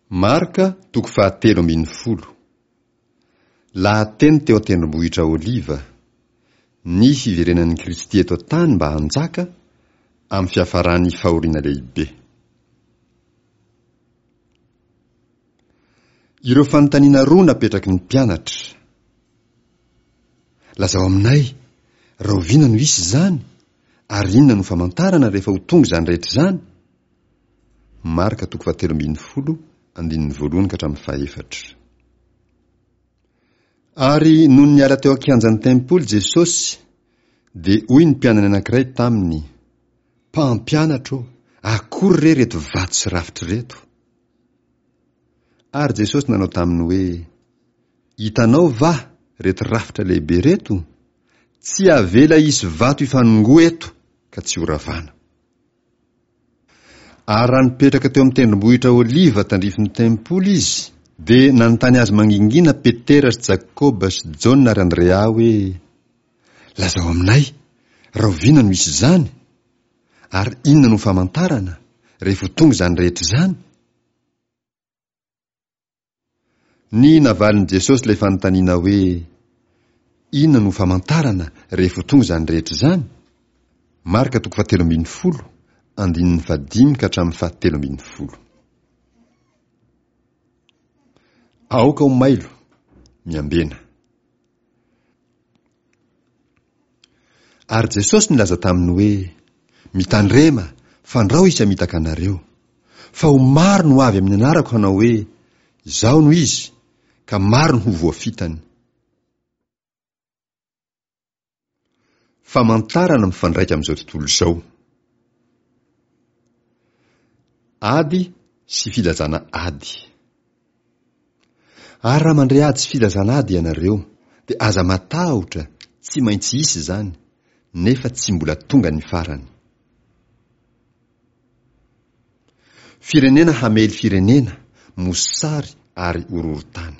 Marka 7:10. Laha teny teo an-tendrombohitra Oliva ny fiverenan'ny Kristy eto tany mba hanjaka amin'ny fiafarany fahoriana lehibe. Ireo fanontaniana roa napetraky ny mpianatra. Lazao aminay, raha oviana no isy izany, ary inona no famantarana rehefa ho tonga izany rehetra izany? Marka 7:1-4. Ary noho niala teo an-kianjan'ny tempoly Jesosy, dia hoy ny mpianany anankiray taminy: Mpampianatro, akory re reto vato sy rafitra reto? Ary Jesosy nanao taminy hoe: hitanao va reto rafitra lehibe reto? Tsy avela isy vato ifanongo eto ka tsy ho ravana. Ary raha nipetraka teo amin'ny tendrombohitra Oliva tandrifin'ny tempoly izy, dia nanontany azy mangingina Petera sy Jakoba sy Jona ary Andrea hoe: lazao aminay, raha oviana no isy izany, ary inona no famantarana rehefa ho tonga izany rehetra izany? Ny navalin'i Jesosy ilay fanontaniana hoe: inona no famantarana rehefa ho tonga izany rehetra izany? Marka 7:15-17. Aoka ho mailo, miambena. Ary Jesosy nilaza taminy hoe: mitandrema, fandrao isy hamitaka anareo, fa ho maro no avy amin'ny anarako hanao hoe: izao no izy, ka maro no ho voafitany. Famantarana mifandraika amin'izao tontolo izao. Ady sy filazana ady. Ary raha mandray ady sy filazana ady ianareo, dia aza matahotra tsy maintsy isy izany, nefa tsy mbola tonga ny farany. Firenena hamely firenena, mosary ary horohorontany.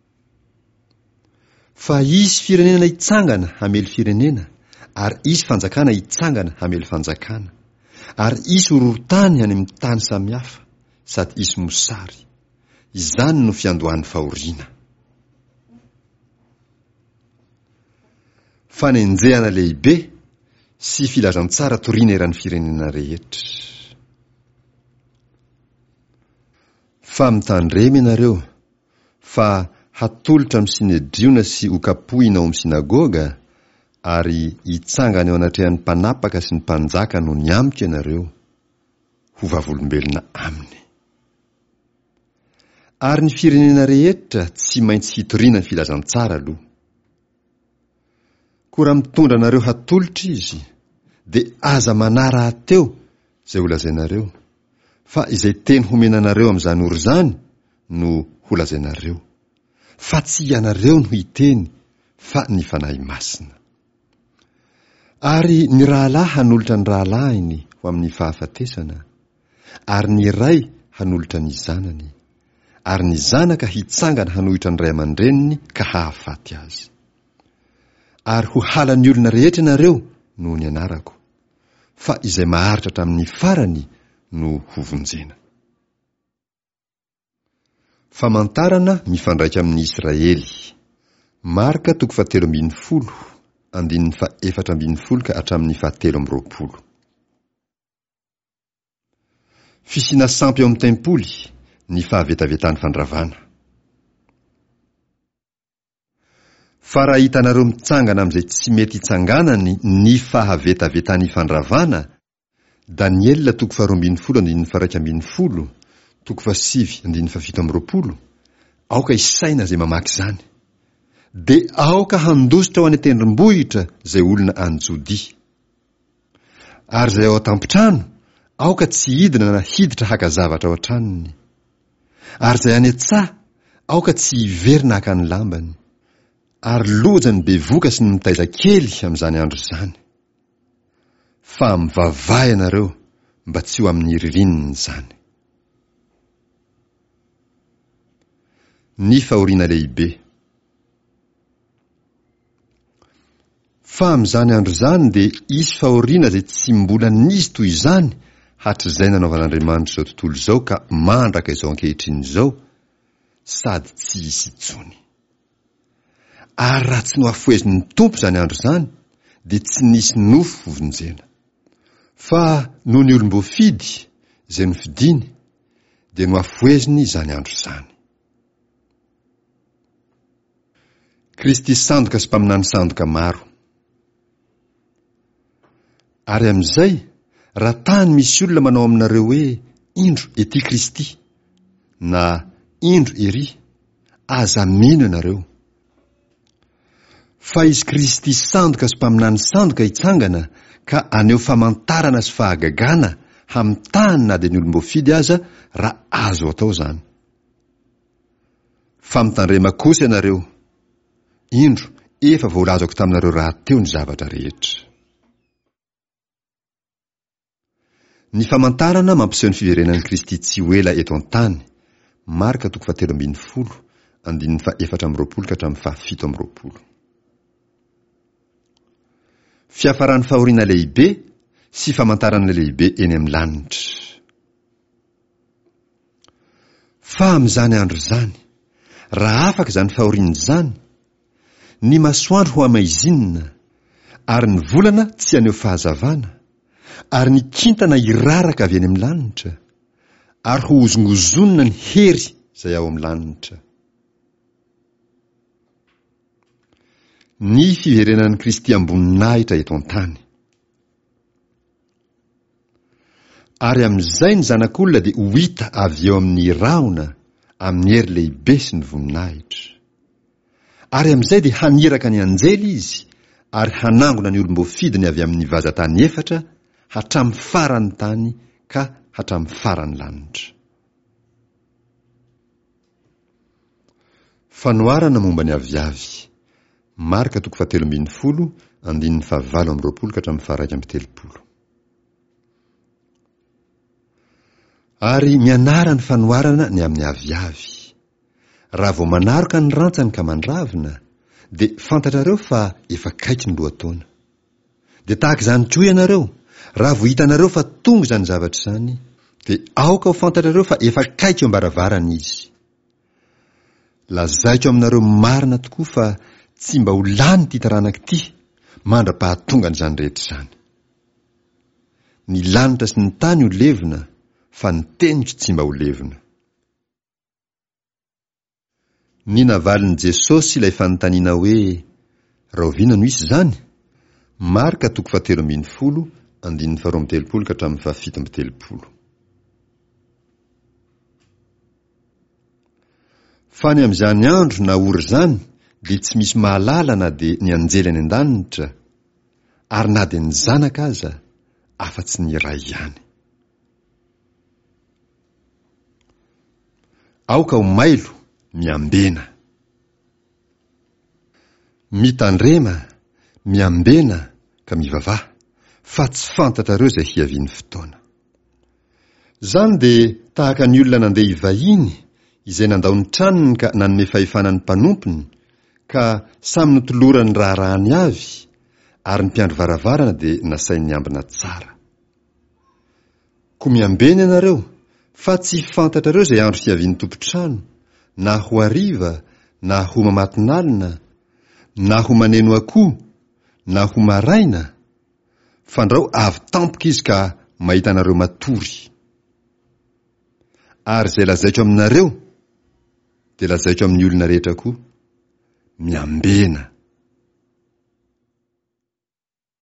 Fa isy firenena hitsangana hamely firenena, ary isy fanjakana hitsangana hamely fanjakana, ary isy horohorontany any amin'ny tany samihafa, sady isy mosary. Izany no fiandohan'ny fahoriana. Fanenjehana lehibe sy filazantsara toriana eran'ny firenena rehetra. Fa mitandrema ianareo, fa hatolotra amin'ny sinedriona sy okapohina ao amin'ny sinagoga, ary hitsangana eo anatrehan'ny mpanapaka sy ny mpanjaka no niamika ianareo ho vavolombelona aminy. Ary ny firenena rehetra tsy maintsy hitoriana ny filazantsara aloha. Koa raha mitondra anareo hatolotra izy, dia aza manara ateo izay holazainareo, fa izay teny homenanareo amin'izany oro izany no holazainareo, fa tsy ianareo no hiteny, fa ny fanahy masina. Ary ny rahalahy hanolotra ny rahalahiny ho amin'ny fahafatesana, ary ny ray hanolotra ny zanany, ary ny zanaka hitsangana hanohitra ny ray aman-dreniny ka hahafaty azy. Ary ho halan'ny olona rehetra ianareo noho ny anarako, fa izay maharitra hatramin'ny farany no hovonjena. Famantarana mifandraika amin'ny Israely. Marka 7:4-7:20. Fisiana sampy eo amin'ny tempoly, ny fahavetavetan'ny fandravana. Fa raha hitanareo mitsangana amin'izay tsy mety hitsanganany ny fahavetavetan'ny fandravana, Daniel 2:12-7:7. Aoka isaina izay mamaky izany, dia aoka handositra ho any an-tendrombohitra izay olona any Jodia. Ary izay ao an-tampitrano, aoka tsy hidina na hiditra haka zavatra ao an-tranony. Ary izay any an-tsaha, aoka tsy hiverina haka ny lambany. Ary loja ny bevoka sy ny mitaiza kely amin'izany andro izany. Fa mivavaha ianareo mba tsy ho amin'ny ririnina izany. Ny fahoriana lehibe. Fa amin'izany andro izany dia isy fahoriana izay tsy mbola nisy toy izany hatrizay nanaovan'Andriamanitra izao tontolo izao ka mandraka izao ankehitriny izao sady tsy hisy intsony. Ary raha tsy noafoezin'ny tompo izany andro izany dia tsy nisy nofo vovonjena. Fa noho ny olom-boafidy izay nofidiny dia noafoeziny izany andro izany. Kristy sandoka sy mpaminany sandoka maro. Ary amin'izay, raha tany misy olona manao aminareo hoe indro ety Kristy na indro ery, aza mino ianareo. Fa izy Kristy sandoka sy mpaminany sandoka hitsangana ka aneo famantarana sy fahagagana hamitany na dia ny olom-boafidy aza raha azo atao izany. Fa mitandrema kosa ianareo, indro efa voalazako taminareo raha teo ny zavatra rehetra. Ny famantarana mampiseho ny fiverenan'i Kristy tsy ho ela eto an-tany. Marka 7:20, 4:7. Fiafaran'ny fahoriana lehibe sy famantarana lehibe eny amin'ny lanitra. Fa amin'izany andro izany, raha afaka izany fahoriana izany, ny masoandro ho amaizinina, ary ny volana tsy haneho fahazavana, ary ny kintana hiraraka avy eny amin'ny lanitra, ary ho ozongozonina ny hery izay ao amin'ny lanitra. Ny fiverenan'i Kristy amboninahitra eto an-tany. Ary amin'izay ny zanak'olona dia ho hita avy eo amin'ny rahona, amin'ny hery lehibe sy ny voninahitra. Ary amin'izay dia haniraka ny anjely izy, ary hanangona ny olom-boafidiny avy amin'ny vazantany efatra hatramin'ny faran'ny tany ka hatramin'ny faran'ny lanitra. Fanoarana momba ny aviavy. Marka 7:20, 5:20. Ary mianara ny fanoarana ny amin'ny aviavy. Raha vao manaroka ny rantsany ka mandravina, dia fantatrareo fa efa kaiky ny lohataona. Dia tahaka izany koa ianareo, raha vao hitanareo fa tonga izany zavatra izany, dia aoka ho fantatrareo fa efa kaiky eo ambaravarana izy. Lazaiko aminareo marina tokoa fa tsy mba ho lany ity taranaka ity mandra-pahatonga n'izany rehetra izany. Ny lanitra sy ny tany ho levina, fa ny teniko tsy mba ho levina. Ny navalin'i Jesosy ilay fanontaniana hoe raha oviana no hisy izany? Marka 7:12, 12:17. Fa ny amin'izany andro na ory izany dia tsy misy mahalala na dia ny anjely any an-danitra, ary na dia ny zanaka aza, afa-tsy ny iray ihany. Aoka ho mailo, miambena. Mitandrema, miambena ka mivavaha, fa tsy fantatrareo izay hiavian'ny fotoana. Izany dia tahaka ny olona nandeha hivahiny, izay nandao ny tranony ka nanome fahefana ny mpanompony, ka samy notolorany raharahany avy, ary ny mpiandro varavarana dia nasainy ambina tsara. Koa miambena ianareo, fa tsy fantatrareo izay andro fiavian'ny tompontrano, na ho hariva, na ho mamatinalina, na ho maneno akoho, na ho maraina, fandrao avy tampoka izy ka mahita anareo matory. Ary izay lazaiko aminareo, dia lazaiko amin'ny olona rehetra koa, miambena.